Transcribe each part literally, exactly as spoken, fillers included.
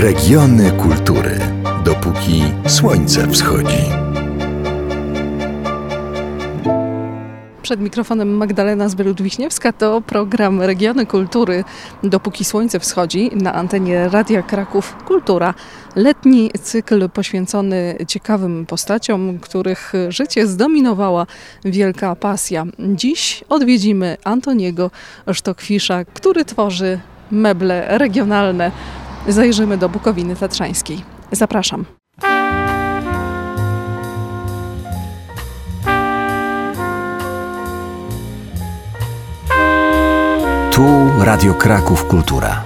Regiony kultury, dopóki słońce wschodzi. Przed mikrofonem Magdalena Zbylud-Wiśniewska. To program Regiony Kultury, dopóki słońce wschodzi, na antenie Radia Kraków Kultura. Letni cykl poświęcony ciekawym postaciom, których życie zdominowała wielka pasja. Dziś odwiedzimy Antoniego Sztokwisza, który tworzy meble regionalne. Zajrzymy do Bukowiny Tatrzańskiej. Zapraszam. Tu Radio Kraków Kultura.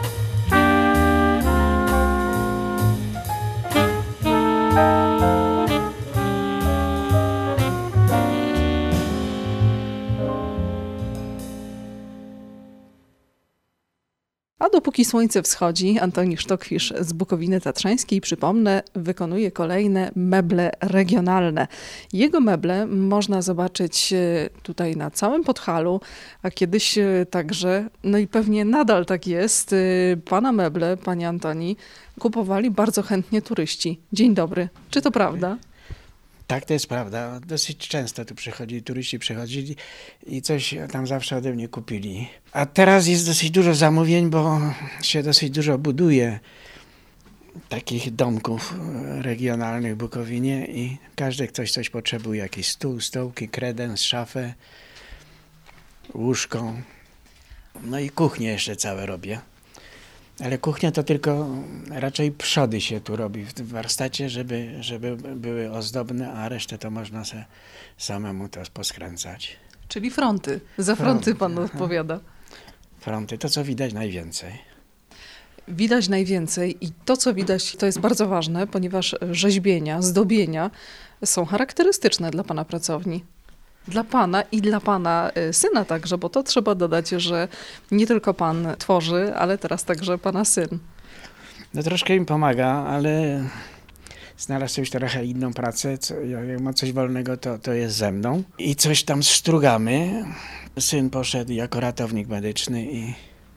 A dopóki słońce wschodzi, Antoni Sztokwisz z Bukowiny Tatrzańskiej, przypomnę, wykonuje kolejne meble regionalne. Jego meble można zobaczyć tutaj na całym Podhalu, a kiedyś także, no i pewnie nadal tak jest, pana meble, panie Antoni, kupowali bardzo chętnie turyści. Dzień dobry. Czy to prawda? Tak, to jest prawda. Dosyć często tu przychodzi, turyści przychodzili i coś tam zawsze ode mnie kupili. A teraz jest dosyć dużo zamówień, bo się dosyć dużo buduje takich domków regionalnych w Bukowinie i każdy ktoś coś potrzebuje. Jakiś stół, stołki, kredens, szafę, łóżko. No i kuchnię jeszcze całe robię. Ale kuchnia to tylko raczej przody się tu robi w warsztacie, żeby, żeby były ozdobne, a resztę to można se samemu to poskręcać. Czyli fronty. Za fronty, fronty pan odpowiada. Fronty, to co widać najwięcej. Widać najwięcej i to, co widać, to jest bardzo ważne, ponieważ rzeźbienia, zdobienia są charakterystyczne dla pana pracowni. Dla pana i dla pana syna także, bo to trzeba dodać, że nie tylko pan tworzy, ale teraz także pana syn. No troszkę im pomaga, ale znalazł już trochę inną pracę. Co, jak ma coś wolnego, to, to jest ze mną. I coś tam strugamy. Syn poszedł jako ratownik medyczny i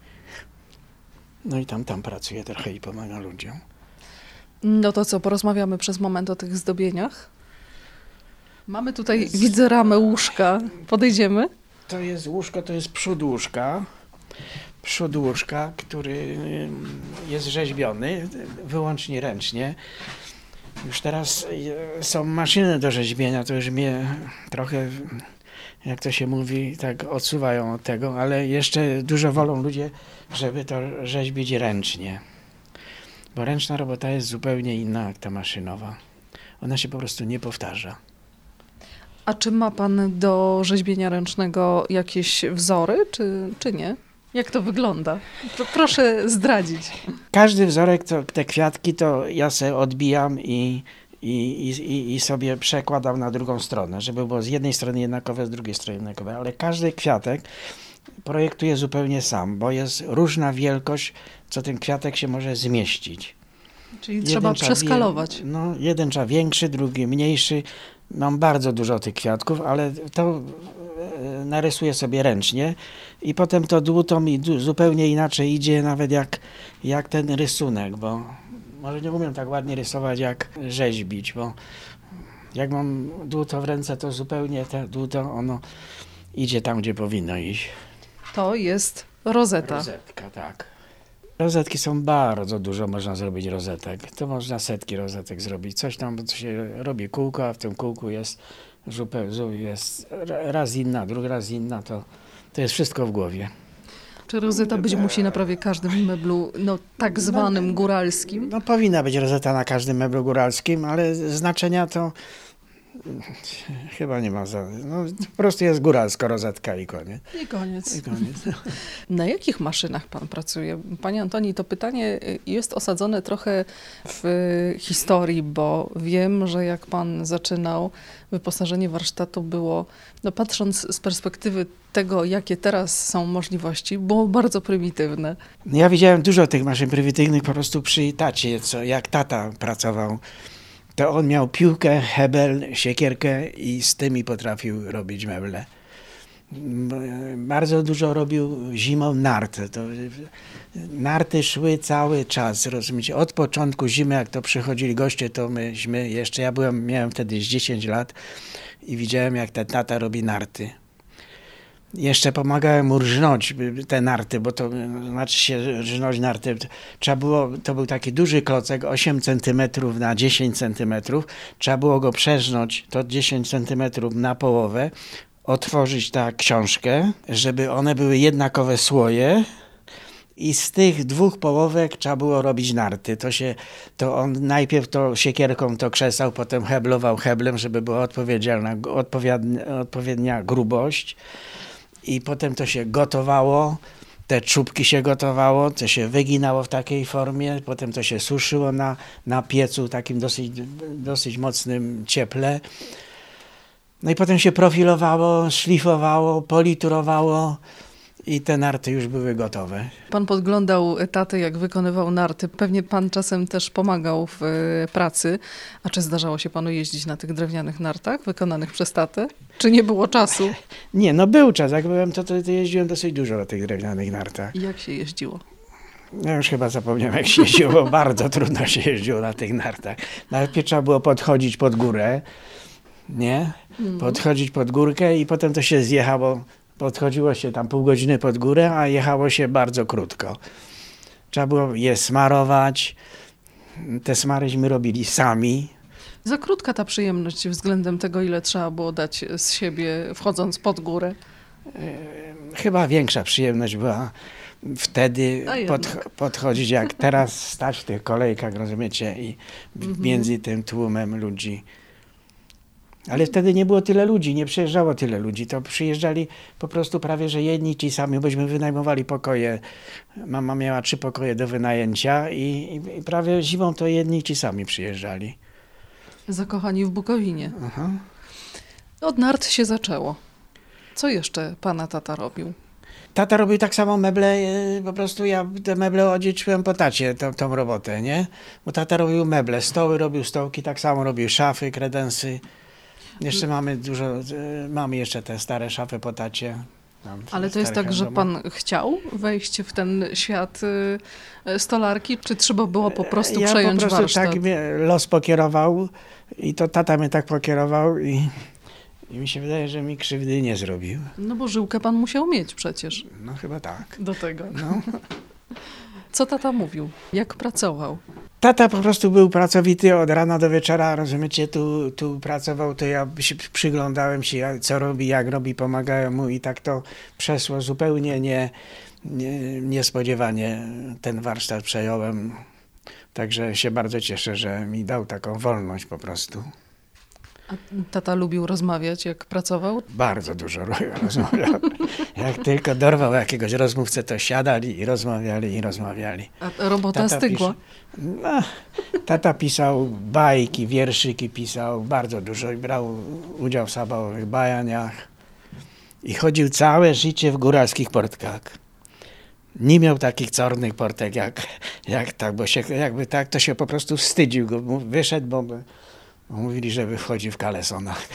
no i tam, tam pracuje trochę i pomaga ludziom. No to co, porozmawiamy przez moment o tych zdobieniach? Mamy tutaj, widzę, ramę łóżka. Podejdziemy? To jest łóżko, to jest przód łóżka. Przód łóżka, który jest rzeźbiony wyłącznie ręcznie. Już teraz są maszyny do rzeźbienia, to już mnie trochę, jak to się mówi, tak odsuwają od tego, ale jeszcze dużo wolą ludzie, żeby to rzeźbić ręcznie. Bo ręczna robota jest zupełnie inna jak ta maszynowa. Ona się po prostu nie powtarza. A czy ma pan do rzeźbienia ręcznego jakieś wzory, czy, czy nie? Jak to wygląda? To proszę zdradzić. Każdy wzorek, to, te kwiatki, to ja sobie odbijam i, i, i, i sobie przekładam na drugą stronę, żeby było z jednej strony jednakowe, z drugiej strony jednakowe. Ale każdy kwiatek projektuję zupełnie sam, bo jest różna wielkość, co ten kwiatek się może zmieścić. Czyli jeden trzeba przeskalować. Wie, no, jeden trzeba większy, drugi mniejszy. Mam bardzo dużo tych kwiatków, ale to narysuję sobie ręcznie i potem to dłuto mi zupełnie inaczej idzie, nawet jak, jak ten rysunek, bo może nie umiem tak ładnie rysować jak rzeźbić, bo jak mam dłuto w ręce, to zupełnie te dłuto ono idzie tam, gdzie powinno iść. To jest rozeta. Rozetka, tak. Rozetki są bardzo dużo, można zrobić rozetek. To można setki rozetek zrobić. Coś tam co się robi kółko, a w tym kółku jest zupełnie jest raz inna, drugi raz inna. To, to jest wszystko w głowie. Czy rozeta być musi na prawie każdym meblu, no tak zwanym no, góralskim? No powinna być rozeta na każdym meblu góralskim, ale znaczenia to chyba nie ma. Za, no, po prostu jest góralska rozetka i koniec. I koniec. I koniec. Na jakich maszynach pan pracuje? Panie Antoni, to pytanie jest osadzone trochę w historii, bo wiem, że jak pan zaczynał, wyposażenie warsztatu było, no patrząc z perspektywy tego, jakie teraz są możliwości, było bardzo prymitywne. Ja widziałem dużo tych maszyn prymitywnych po prostu przy tacie, co jak tata pracował. To on miał piłkę, hebel, siekierkę i z tymi potrafił robić meble. Bardzo dużo robił zimą nart. To, narty szły cały czas, rozumiecie? Od początku zimy, jak to przychodzili goście, to myśmy jeszcze, ja byłem, miałem wtedy dziesięć lat i widziałem, jak ten tata robi narty. Jeszcze pomagałem mu rżnąć te narty, bo to znaczy się rżnąć narty. Trzeba było, to był taki duży klocek, osiem centymetrów na dziesięć centymetrów. Trzeba było go przerżnąć, to dziesięć centymetrów na połowę, otworzyć tę książkę, żeby one były jednakowe słoje. I z tych dwóch połówek trzeba było robić narty. To się, to on najpierw to siekierką to krzesał, potem heblował heblem, żeby była odpowiedzialna, odpowiednia, odpowiednia grubość. I potem to się gotowało, te czubki się gotowało, to się wyginało w takiej formie, potem to się suszyło na, na piecu takim dosyć, dosyć mocnym cieple. No i potem się profilowało, szlifowało, politurowało i te narty już były gotowe. Pan podglądał tatę, jak wykonywał narty. Pewnie pan czasem też pomagał w e, pracy. A czy zdarzało się panu jeździć na tych drewnianych nartach wykonanych przez tatę? Czy nie było czasu? Nie, no był czas. Jak byłem, to, to, to jeździłem dosyć dużo na tych drewnianych nartach. I jak się jeździło? Ja już chyba zapomniałem, jak się jeździło, bo bardzo trudno się jeździło na tych nartach. Najpierw trzeba było podchodzić pod górę, nie? Podchodzić pod górkę i potem to się zjechało. Podchodziło się tam pół godziny pod górę, a jechało się bardzo krótko. Trzeba było je smarować. Te smaryśmy robili sami. Za krótka ta przyjemność względem tego, ile trzeba było dać z siebie, wchodząc pod górę. Chyba większa przyjemność była wtedy A pod, jednak. podchodzić, jak teraz stać w tych kolejkach, rozumiecie, i Mhm. między tym tłumem ludzi. Ale wtedy nie było tyle ludzi, nie przyjeżdżało tyle ludzi. To przyjeżdżali po prostu prawie, że jedni ci sami, bośmy wynajmowali pokoje. Mama miała trzy pokoje do wynajęcia i, i, i prawie zimą to jedni ci sami przyjeżdżali. Zakochani w Bukowinie. Aha. Od nart się zaczęło. Co jeszcze pana tata robił? Tata robił tak samo meble, e, po prostu ja te meble odziedziczyłem po tacie, tą, tą robotę, nie? Bo tata robił meble, stoły robił stołki, tak samo robił szafy, kredensy. Jeszcze mamy dużo, e, mamy jeszcze te stare szafy po tacie. Tam Ale to jest stare tak, że handlowe. pan chciał wejść w ten świat y, stolarki, czy trzeba było po prostu ja przejąć po prostu warsztat? tak mnie los pokierował i to tata mnie tak pokierował i, i mi się wydaje, że mi krzywdy nie zrobił. No bo żyłkę pan musiał mieć przecież No chyba tak. do tego. No. Co tata mówił? Jak pracował? Tata po prostu był pracowity od rana do wieczora, rozumiecie, tu, tu pracował, to ja się przyglądałem się, co robi, jak robi, pomagałem mu i tak to przeszło zupełnie nie, nie, niespodziewanie ten warsztat przejąłem. Także się bardzo cieszę, że mi dał taką wolność po prostu. A tata lubił rozmawiać, jak pracował? Bardzo dużo rozmawiał. Jak tylko dorwał jakiegoś rozmówcę, to siadali i rozmawiali i rozmawiali. A robota stygła? Pisze, no, tata pisał bajki, wierszyki pisał, bardzo dużo i brał udział w zabawowych bajaniach. I chodził całe życie w góralskich portkach. Nie miał takich czarnych portek jak, jak tak, bo się, jakby tak, to się po prostu wstydził go. Wyszedł, bo mówili, że wychodzi w kalesonach.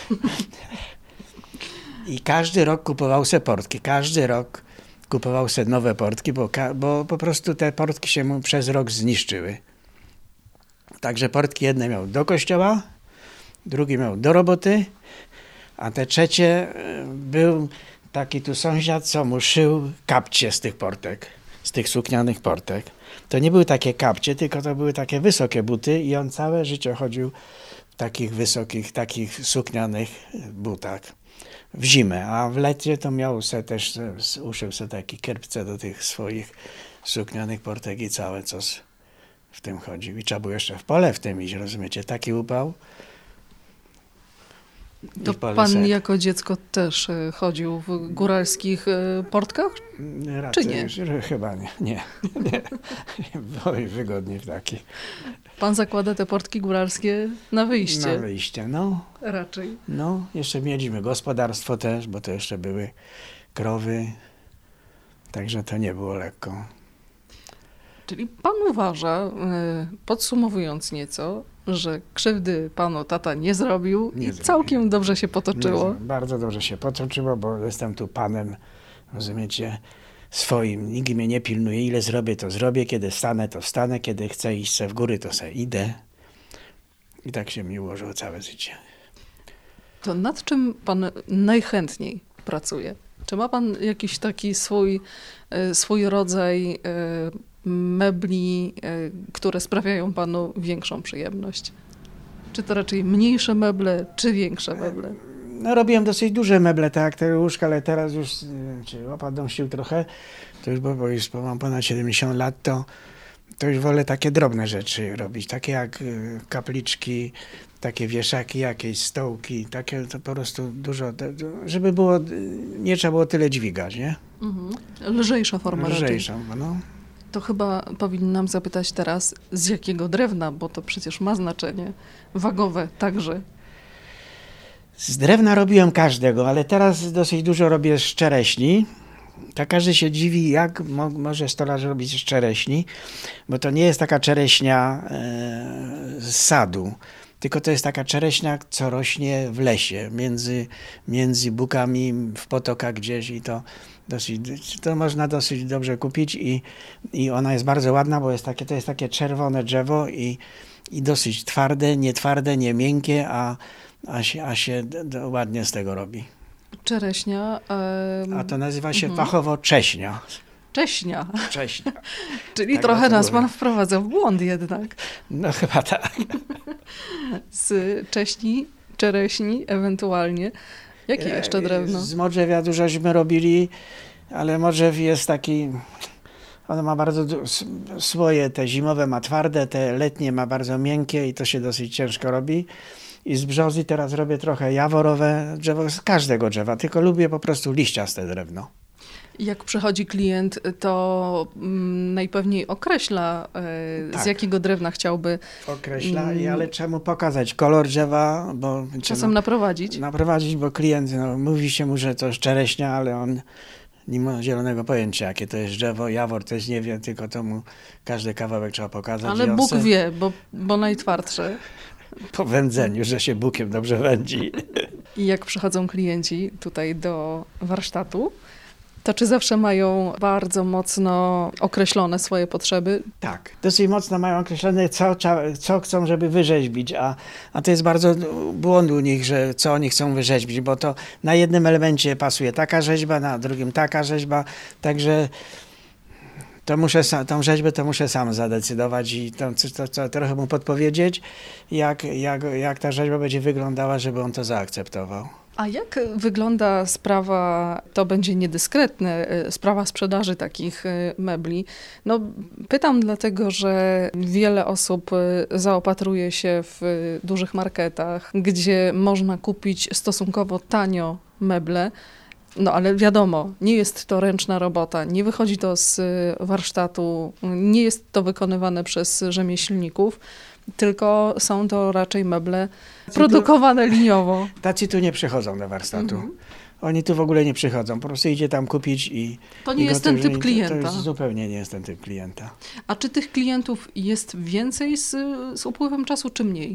I każdy rok kupował se portki. Każdy rok kupował se nowe portki, bo, bo po prostu te portki się mu przez rok zniszczyły. Także portki jedne miał do kościoła, drugie miał do roboty, a te trzecie był taki tu sąsiad, co mu szył kapcie z tych portek, z tych suknianych portek. To nie były takie kapcie, tylko to były takie wysokie buty i on całe życie chodził w takich wysokich, takich suknianych butach w zimę, a w lecie to miał se też, uszył se takie kierpce do tych swoich suknianych portek i całe, co w tym chodził. I trzeba było jeszcze w pole w tym iść, rozumiecie, taki upał. To pan jako dziecko też y, chodził w góralskich y, portkach? Raczej, czy nie? Już, chyba nie, nie, nie. Było mi wygodnie w takich. Pan zakłada te portki góralskie na wyjście? Na wyjście, no. Raczej. No, jeszcze mieliśmy gospodarstwo też, bo to jeszcze były krowy, także to nie było lekko. Czyli pan uważa, y, podsumowując nieco, że krzywdy panu tata nie zrobił Nie i zrobił. całkiem dobrze się potoczyło. Nie, bardzo dobrze się potoczyło, bo jestem tu panem, rozumiecie, swoim. Nikt mnie nie pilnuje. Ile zrobię, to zrobię. Kiedy stanę, to stanę. Kiedy chcę iść se w góry, to se idę. I tak się mi ułożyło całe życie. To nad czym pan najchętniej pracuje? Czy ma pan jakiś taki swój, e, swój rodzaj e, mebli, e, które sprawiają panu większą przyjemność? Czy to raczej mniejsze meble, czy większe meble? No robiłem dosyć duże meble, tak jak te łóżka, ale teraz już y, czy opadną sił trochę. To już, bo, bo już mam ponad siedemdziesiąt lat, to, to już wolę takie drobne rzeczy robić. Takie jak y, kapliczki, takie wieszaki, jakieś stołki, takie to po prostu dużo, te- żeby było, y, nie trzeba było tyle dźwigać, nie? Mhm. Lżejsza forma raczej. Lżejszą, no. To chyba powinnam zapytać teraz, z jakiego drewna, bo to przecież ma znaczenie wagowe także. Z drewna robiłem każdego, ale teraz dosyć dużo robię z czereśni. Tak każdy się dziwi, jak mo- może stolarz robić z czereśni, bo to nie jest taka czereśnia e, z sadu, tylko to jest taka czereśnia, co rośnie w lesie, między, między bukami, w potokach gdzieś i to dosyć, to można dosyć dobrze kupić i, i ona jest bardzo ładna, bo jest takie, to jest takie czerwone drzewo i, i dosyć twarde, nie twarde, nie miękkie, a, a się, a się d- d- ładnie z tego robi. Czereśnia, em, A to nazywa się Mhm. fachowo cześnia. cześnia, Cześnia. czyli Tak, trochę bardzo nas lubię. pan wprowadza w błąd jednak. No chyba tak. Z cześni, czereśni ewentualnie. Jakie jeszcze drewno? Z modrzewia dużośmy robili, ale modrzew jest taki, ono ma bardzo du- s- swoje, te zimowe ma twarde, te letnie ma bardzo miękkie i to się dosyć ciężko robi. I z brzozy teraz robię trochę jaworowe drzewo, z każdego drzewa, tylko lubię po prostu liściaste drewno. Jak przychodzi klient, to mm, najpewniej określa, e, z Tak. jakiego drewna chciałby Określa, i Mm. ale czemu pokazać kolor drzewa, bo czasem naprowadzić. naprowadzić, bo klient, no, mówi się mu, że to jest czereśnia, ale on nie ma zielonego pojęcia, jakie to jest drzewo. Jawor też nie wie, tylko to mu każdy kawałek trzeba pokazać. Ale i on Bóg se wie, bo, bo najtwardsze. po wędzeniu, że się bukiem dobrze wędzi. I jak przychodzą klienci tutaj do warsztatu, to czy zawsze mają bardzo mocno określone swoje potrzeby? Tak, dosyć mocno mają określone, co, trza- co chcą, żeby wyrzeźbić, a, a to jest bardzo błąd u nich, że co oni chcą wyrzeźbić, bo to na jednym elemencie pasuje taka rzeźba, na drugim taka rzeźba, także to muszę sam, tą rzeźbę to muszę sam zadecydować i to, to, to trochę mu podpowiedzieć, jak, jak, jak ta rzeźba będzie wyglądała, żeby on to zaakceptował. A jak wygląda sprawa, to będzie niedyskretne, e, sprawa sprzedaży takich e, mebli? No, pytam dlatego, że wiele osób e, zaopatruje się w e, dużych marketach, gdzie można kupić stosunkowo tanio meble. No ale wiadomo, nie jest to ręczna robota, nie wychodzi to z e, warsztatu, nie jest to wykonywane przez rzemieślników, tylko są to raczej meble produkowane liniowo. Tacy tu nie przychodzą do warsztatu. Mhm. Oni tu w ogóle nie przychodzą, po prostu idzie tam kupić i... To nie i jest ten gotowi. typ To klienta. już zupełnie nie jest ten typ klienta. A czy tych klientów jest więcej z, z upływem czasu, czy mniej?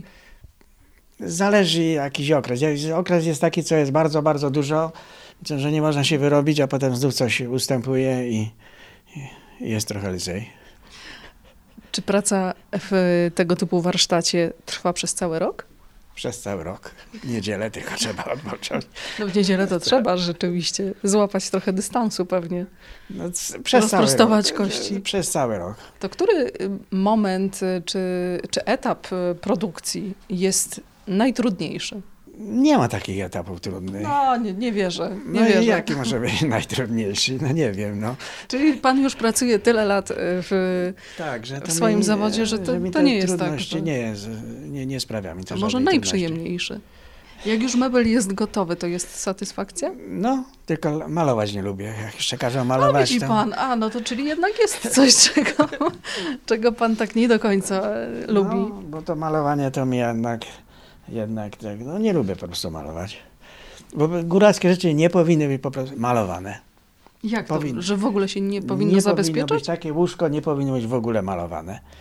Zależy jakiś okres. Jak- Okres jest taki, co jest bardzo, bardzo dużo, że nie można się wyrobić, a potem znów coś ustępuje i, i jest trochę lżej. Czy praca w tego typu warsztacie trwa przez cały rok? Przez cały rok. Niedzielę tylko trzeba odpocząć. No w niedzielę to trzeba rzeczywiście złapać trochę dystansu pewnie. No, c- przez cały Rozprostować rok. kości. Przez cały rok. To który y, moment y, czy, czy etap y, produkcji jest najtrudniejszy? Nie ma takich etapów trudnych. No, nie, nie wierzę, nie No i wierzę. jaki może być najtrudniejszy? No nie wiem, no. Czyli pan już pracuje tyle lat y, w... Tak, że w swoim zawodzie, że to- mi to te nie jest tak, trudności że- Nie, jest, nie, nie sprawia mi to A może żadnej trudności. najprzyjemniejszy? Jak już mebel jest gotowy, to jest satysfakcja? No, tylko malować nie lubię. Jak jeszcze każą A malować, widzi to... pan, a no to czyli jednak jest coś, czego, czego pan tak nie do końca e, lubi. No, bo to malowanie to mi jednak, jednak tak, no nie lubię po prostu malować. Bo góralskie rzeczy nie powinny być po prostu malowane. Jak to, powinno. że w ogóle się nie powinno nie powinno zabezpieczać? być takie łóżko, nie powinno być w ogóle malowane.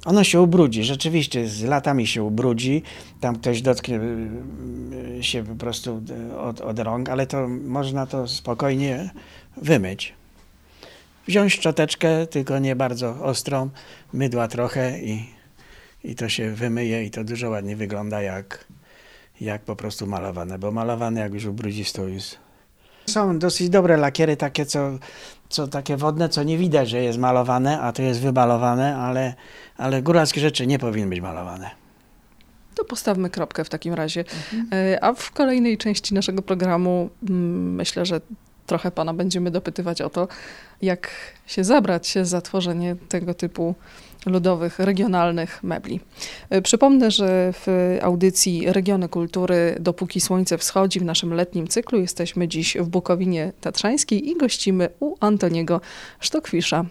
Ono się ubrudzi, rzeczywiście z latami się ubrudzi, tam ktoś dotknie się po prostu od, od rąk, ale to można to spokojnie wymyć. Wziąć szczoteczkę, tylko nie bardzo ostrą, mydła trochę i, i to się wymyje i to dużo ładniej wygląda jak, jak po prostu malowane, bo malowane jak już ubrudzi to jest. Są dosyć dobre lakiery, takie co, co takie wodne, co nie widać, że jest malowane, a to jest wymalowane, ale, ale góralskie rzeczy nie powinny być malowane. To postawmy kropkę w takim razie. Mhm. A w kolejnej części naszego programu myślę, że trochę pana będziemy dopytywać o to, jak się zabrać za tworzenie tego typu ludowych, regionalnych mebli. Przypomnę, że w audycji Regiony Kultury Dopóki Słońce Wschodzi w naszym letnim cyklu jesteśmy dziś w Bukowinie Tatrzańskiej i gościmy u Antoniego Sztokwisza.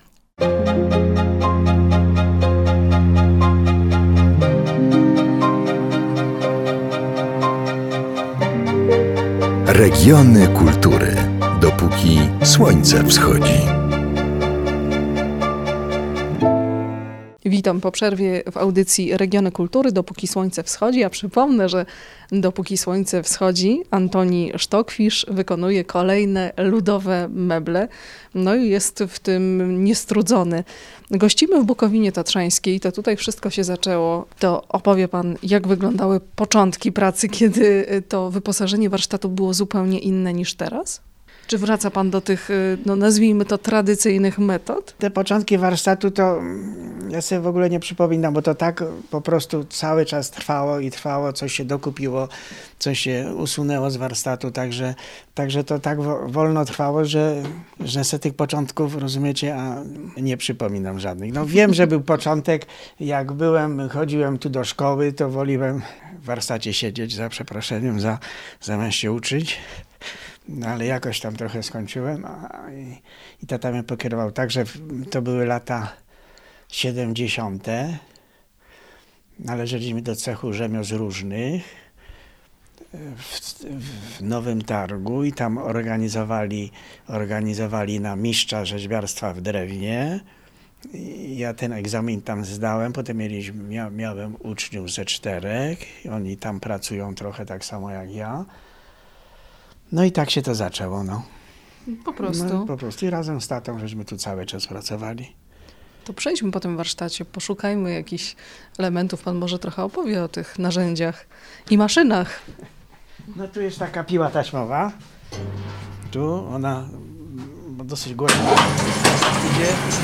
Regiony kultury. Dopóki słońce wschodzi. Witam po przerwie w audycji Regiony Kultury Dopóki Słońce Wschodzi. Ja przypomnę, że dopóki słońce wschodzi, Antoni Sztokwisz wykonuje kolejne ludowe meble. No i jest w tym niestrudzony. Gościmy w Bukowinie Tatrzańskiej, to tutaj wszystko się zaczęło. To opowie pan, jak wyglądały początki pracy, kiedy to wyposażenie warsztatu było zupełnie inne niż teraz? Czy wraca pan do tych, no nazwijmy to, tradycyjnych metod? Te początki warsztatu to ja sobie w ogóle nie przypominam, bo to tak po prostu cały czas trwało i trwało, coś się dokupiło, coś się usunęło z warsztatu, także, także to tak wolno trwało, że, że se tych początków, rozumiecie, a nie przypominam żadnych. No wiem, że był początek, jak byłem, chodziłem tu do szkoły, to woliłem w warsztacie siedzieć, za przeproszeniem, za, zamiast się uczyć. No ale jakoś tam trochę skończyłem a, i, i tata mnie pokierował. Także to były lata siedemdziesiąte. Należeliśmy do cechu rzemiosł różnych w, w Nowym Targu i tam organizowali, organizowali na mistrza rzeźbiarstwa w drewnie. I ja ten egzamin tam zdałem, potem mieliśmy, mia, miałem uczniów ze czterech, oni tam pracują trochę tak samo jak ja. No i tak się to zaczęło, no. Po prostu. No, po prostu i razem z tatą żeśmy tu cały czas pracowali. To przejdźmy po tym warsztacie, poszukajmy jakichś elementów. Pan może trochę opowie o tych narzędziach i maszynach. No tu jest taka piła taśmowa. Tu ona dosyć głośno idzie.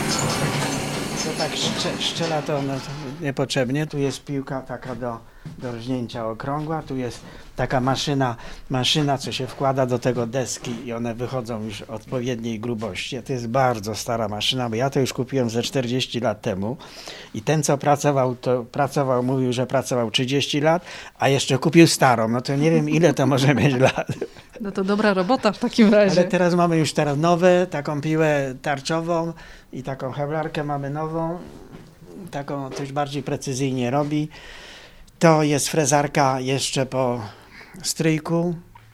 To tak szcze, szczela to, no, to niepotrzebnie. Tu jest piłka taka do, do rżnięcia okrągła. Tu jest taka maszyna, maszyna, co się wkłada do tego deski i one wychodzą już odpowiedniej grubości. To jest bardzo stara maszyna, bo ja to już kupiłem ze czterdzieści lat temu i ten, co pracował, to pracował, mówił, że pracował trzydzieści lat, a jeszcze kupił starą. No to nie wiem, ile to może mieć lat. No to dobra robota w takim razie. Ale teraz mamy już teraz nowe, taką piłę tarczową i taką heblarkę mamy nową, taką coś bardziej precyzyjnie robi. To jest frezarka jeszcze po stryjku,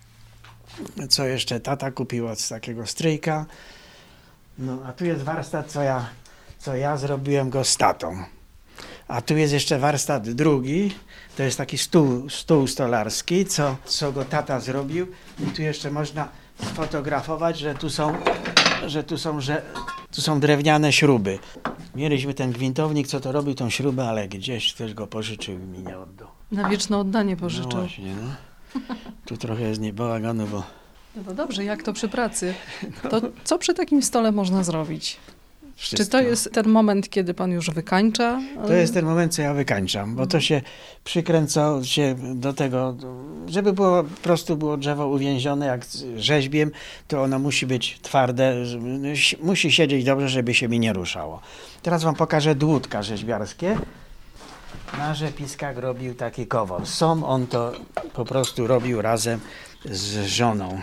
co jeszcze tata kupił od takiego stryjka. No a tu jest warsztat, co ja, co ja zrobiłem go z tatą. A tu jest jeszcze warsztat drugi, to jest taki stół, stół stolarski, co, co go tata zrobił. I tu jeszcze można sfotografować, że tu są, że tu są, że tu są drewniane śruby. Mieliśmy ten gwintownik, co to robił tą śrubę, ale gdzieś ktoś go pożyczył i mi nie oddał. Na wieczne oddanie No pożyczył. właśnie, no. Tu trochę jest niebałaganu, bo... No to dobrze, jak to przy pracy? To co przy takim stole można zrobić? Wszystko. Czy to jest ten moment, kiedy pan już wykańcza? To jest ten moment, co ja wykańczam, bo to się przykręca się do tego, żeby było, po prostu było drzewo uwięzione jak rzeźbiem, to ono musi być twarde, musi siedzieć dobrze, żeby się mi nie ruszało. Teraz wam pokażę dłutka rzeźbiarskie. Na rzepiskach robił taki Kowal. Sam on to po prostu robił razem z żoną.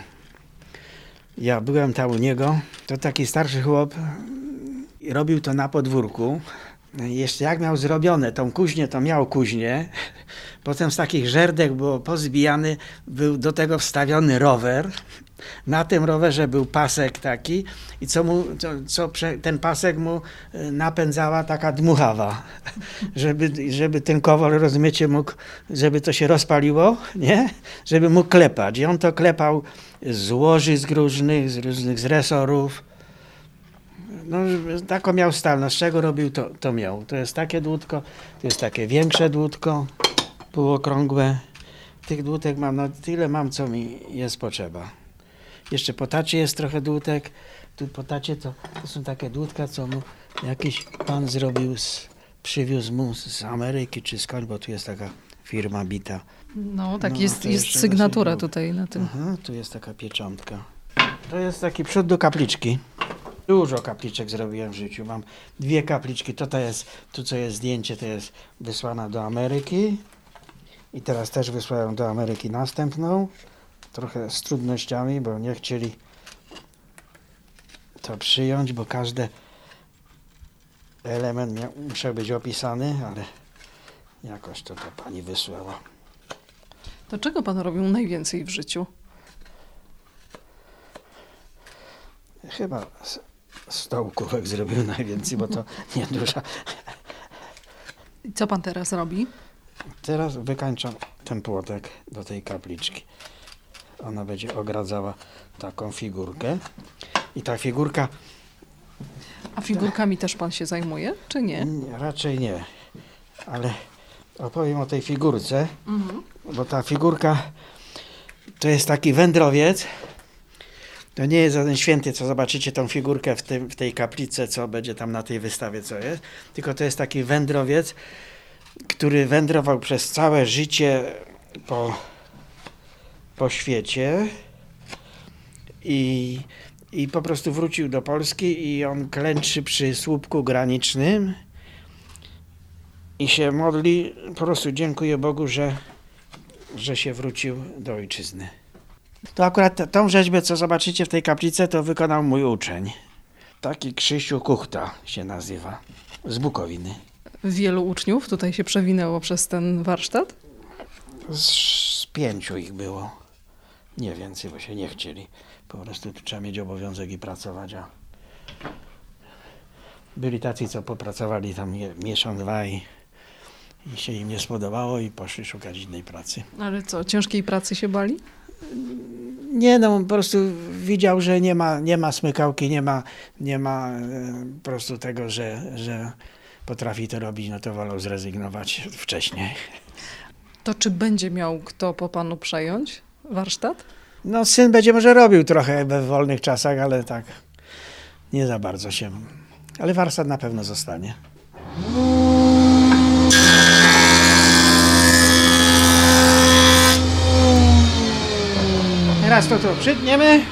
Ja byłem tam u niego, to taki starszy chłop, robił to na podwórku. Jeszcze jak miał zrobione tą kuźnię, to miał kuźnię. Potem z takich żerdek było pozbijany, był do tego wstawiony rower Na tym rowerze był pasek taki i co mu, co, co prze, ten pasek mu napędzała taka dmuchawa, żeby, żeby ten kowal, rozumiecie, mógł, żeby to się rozpaliło, nie? Żeby mógł klepać. I on to klepał z łożysk różnych, z różnych z resorów. No, taką miał stal, no z czego robił, to, to miał. To jest takie dłutko, to jest takie większe dłutko, półokrągłe. Tych dłutek mam, no tyle mam, co mi jest potrzeba. Jeszcze po tacie jest trochę dłutek. Tu po tacie to, to są takie dłutka, co mu jakiś pan zrobił, z, przywiózł mu z Ameryki czy skąd, bo tu jest taka firma bita. No tak, No, jest, to jest jeszcze sygnatura dosyć tutaj na tym. Aha, tu jest taka pieczątka. To jest taki przód do kapliczki. Dużo kapliczek zrobiłem w życiu. Mam dwie kapliczki. To, to jest, tu co jest zdjęcie, to jest wysłana do Ameryki. I teraz też wysłałem do Ameryki następną. Trochę z trudnościami, bo nie chcieli to przyjąć, bo każdy element miał, musiał być opisany, ale jakoś to, to pani wysłała. To czego pan robił najwięcej w życiu? Chyba stołkówek zrobił najwięcej, bo to nieduża. I co pan teraz robi? Teraz wykańczam ten płotek do tej kapliczki. Ona będzie ogradzała taką figurkę. I ta figurka... A figurkami też pan się zajmuje, czy nie? Nie, raczej nie. Ale opowiem o tej figurce, Mhm. bo ta figurka to jest taki wędrowiec. To nie jest żaden święty, co zobaczycie tą figurkę w, tym, w tej kaplicy, co będzie tam na tej wystawie, co jest. Tylko to jest taki wędrowiec, który wędrował przez całe życie po, po świecie i, i po prostu wrócił do Polski i on klęczy przy słupku granicznym i się modli, po prostu dziękuję Bogu, że, że się wrócił do ojczyzny. To akurat t- tą rzeźbę, co zobaczycie w tej kaplicy, to wykonał mój uczeń. Taki Krzysiu Kuchta się nazywa, z Bukowiny. Wielu uczniów tutaj się przewinęło przez ten warsztat? Z, z pięciu ich było. Nie więcej, bo się nie chcieli. Po prostu tu trzeba mieć obowiązek i pracować. A byli tacy, co popracowali tam je- miesiąc, dwa i, i się im nie spodobało i poszli szukać innej pracy. Ale co, ciężkiej pracy się bali? Nie, no po prostu widział, że nie ma, nie ma smykałki, nie ma, nie ma e, po prostu tego, że, że potrafi to robić, no to wolał zrezygnować wcześniej. To czy będzie miał kto po panu przejąć warsztat? No syn będzie może robił trochę we wolnych czasach, ale tak nie za bardzo się. Ale warsztat na pewno zostanie. Teraz to tu przytniemy.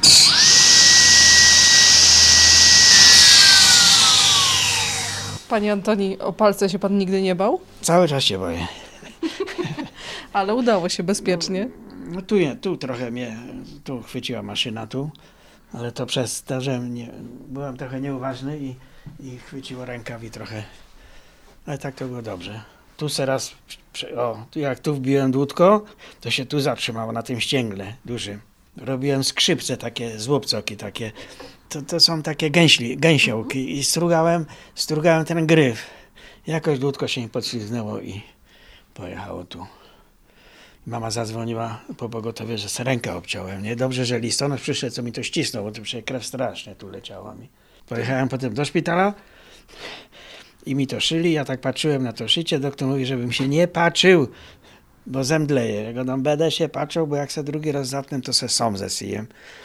Panie Antoni, o palce się pan nigdy nie bał? Cały czas się boję. Ale udało się bezpiecznie. No tu, je- tu trochę mnie, tu chwyciła maszyna tu, ale to przez to, że nie, byłem trochę nieuważny i, i chwyciło rękaw i trochę, ale tak to było dobrze. Tu teraz, prze- o, tu jak tu wbiłem dłutko, to się tu zatrzymało na tym ścięgle dużym. Robiłem skrzypce takie, złupcoki takie, to, to są takie gęśli, gęsiołki i strugałem, strugałem ten gryf. Jakoś dłutko się mi podślizgnęło i pojechało tu. Mama zadzwoniła po pogotowie, że se rękę obciąłem. Nie dobrze, że listonosz przyszedł, co mi to ścisnął, bo to przecież krew strasznie tu leciała mi. Pojechałem potem do szpitala i mi to szyli. Ja tak patrzyłem na to szycie. Doktor mówi, żebym się nie patrzył, bo zemdleję. Ja go no, będę się patrzył, bo jak se drugi raz zatnę, to se som zesyjem.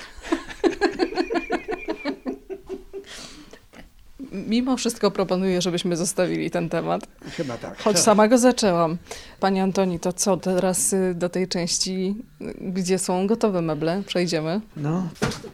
Mimo wszystko proponuję, żebyśmy zostawili ten temat. Chyba tak. Choć sama go zaczęłam. Panie Antoni, to co teraz y, do tej części, y, gdzie są gotowe meble? Przejdziemy. No.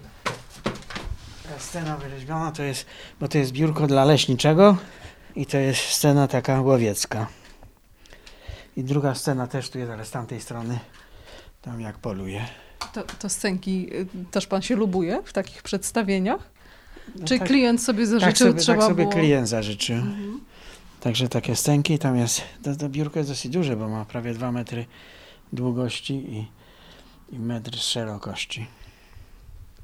Ta scena wyrzeźbiona to jest, bo to jest biurko dla leśniczego i to jest scena taka łowiecka. I druga scena też tu jest, ale z tamtej strony, tam jak poluje. To, to scenki y, też pan się lubuje w takich przedstawieniach? No Czy tak, klient sobie zażyczył, tak sobie, trzeba tak sobie było... klient zażyczył. Mhm. Także takie scenki, tam jest, to, to biurko jest dosyć duże, bo ma prawie dwa metry długości i, i metr szerokości.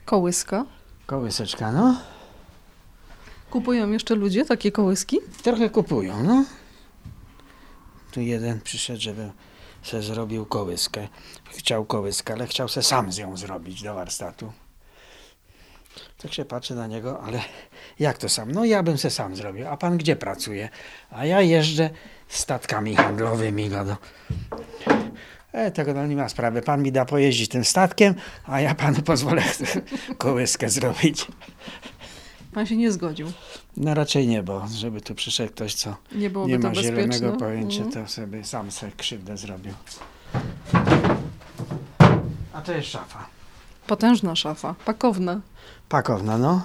Kołyska. Kołyseczka, no. Kupują jeszcze ludzie takie kołyski? Trochę kupują, no. Tu jeden przyszedł, żeby se zrobił kołyskę. Chciał kołyskę, ale chciał se sam z ją zrobić do warsztatu. Tak się patrzy na niego, ale jak to sam? No ja bym se sam zrobił. A pan gdzie pracuje? A ja jeżdżę statkami handlowymi. No, no. E, tego no nie ma sprawy. Pan mi da pojeździć tym statkiem, a ja panu pozwolę kołyskę zrobić. Pan się nie zgodził. No raczej nie, bo żeby tu przyszedł ktoś, co Nie byłoby nie to ma bezpieczne. zielonego pojęcia, Mhm. to sobie sam sobie krzywdę zrobił. A to jest szafa. Potężna szafa, pakowna. Pakowna, no.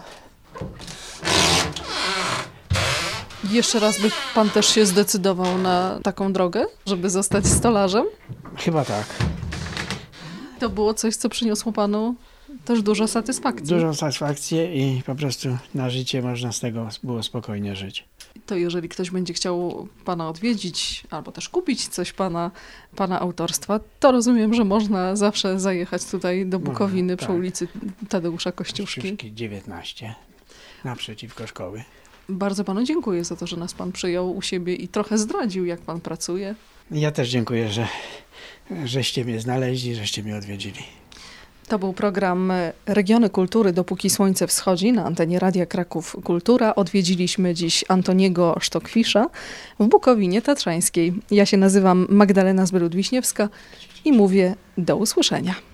Jeszcze raz by pan też się zdecydował na taką drogę, żeby zostać stolarzem? Chyba tak. To było coś, co przyniosło panu też dużo satysfakcji. Dużą satysfakcję i po prostu na życie można z tego było spokojnie żyć. To jeżeli ktoś będzie chciał pana odwiedzić albo też kupić coś pana, pana autorstwa, to rozumiem, że można zawsze zajechać tutaj do Bukowiny Można, przy tak. ulicy Tadeusza Kościuszki. Kościuszki dziewiętnaście, naprzeciwko szkoły. Bardzo panu dziękuję za to, że nas pan przyjął u siebie i trochę zdradził, jak pan pracuje. Ja też dziękuję, że żeście mnie znaleźli, żeście mnie odwiedzili. To był program Regiony Kultury, dopóki słońce wschodzi na antenie Radia Kraków Kultura. Odwiedziliśmy dziś Antoniego Sztokwisza w Bukowinie Tatrzańskiej. Ja się nazywam Magdalena Zbylud-Wiśniewska i mówię do usłyszenia.